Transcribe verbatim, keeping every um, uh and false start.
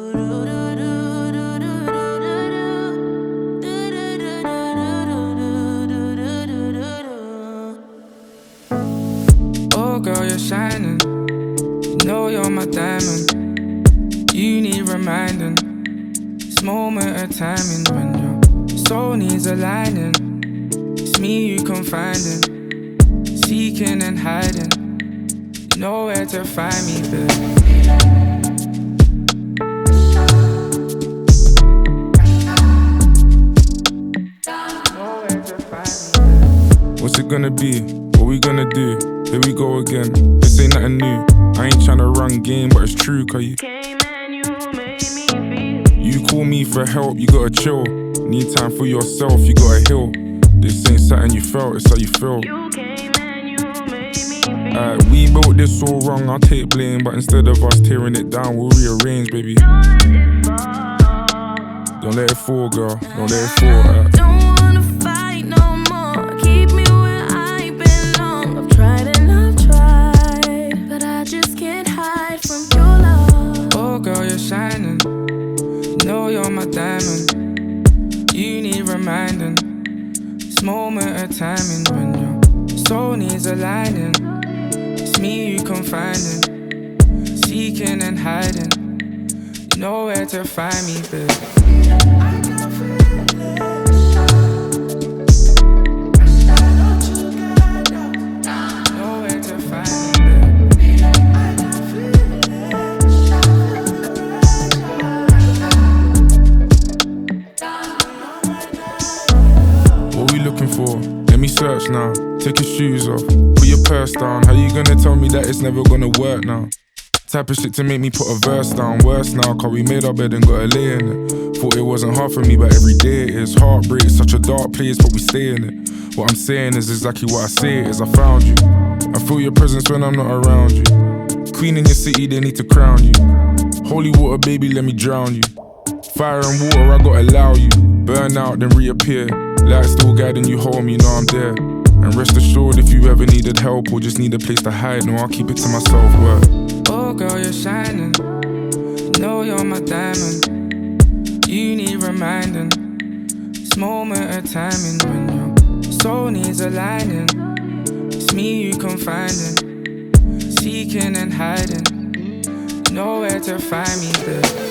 Oh girl, you're shining. You know you're my diamond. You need reminding. This moment of timing when your soul needs aligning. It's me you confiding, seeking and hiding. You know where to find me, babe. What's it gonna be? What we gonna do? Here we go again. This ain't nothing new. I ain't tryna run game, but it's true, cause you Came and you made me feel. You call me for help, you gotta chill. Need time for yourself, you gotta heal. This ain't something you felt, it's how you feel. You came and you made me feel. Alright, we built this all wrong, I'll take blame. But instead of us tearing it down, we'll rearrange, baby. Don't let it fall, girl. Don't let it fall. Alright. Don't wanna fight no more. Keep me where I belong. I've tried and I've tried, but I just can't hide from your love. Oh girl, you're shining. You know you're my diamond. You need reminding. This moment of timing when your soul needs aligning. It's me you confiding, seeking and hiding. You know where to find me, babe. What we looking for? Let me search now. Take your shoes off, put your purse down. How you gonna tell me that it's never gonna work now? Type of shit to make me put a verse down. Worse now, cause we made our bed and got a lay in it. Thought it wasn't hard for me, but every day it is. Heartbreak, such a dark place, but we stay in it. What I'm saying is exactly what I say it is. I found you. I feel your presence when I'm not around you. Queen in your city, they need to crown you. Holy water, baby, let me drown you. Fire and water, I gotta allow you. Burn out, then reappear. Light still guiding you home, you know I'm there. And rest assured, if you ever needed help or just need a place to hide, no, I'll keep it to myself, word. Oh girl, you're shining. You know you're my diamond. You need reminding. This moment of timing when your soul needs aligning. It's me you confiding, seeking and hiding. You know where to find me, babe.